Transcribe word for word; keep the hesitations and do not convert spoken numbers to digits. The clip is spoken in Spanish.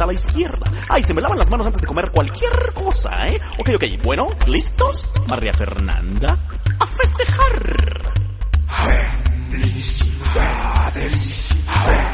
a la izquierda. Ay, se me lavan las manos antes de comer cualquier cosa, ¿eh? Ok, ok, bueno, ¿listos? María Fernanda, a festejar. Felicidades.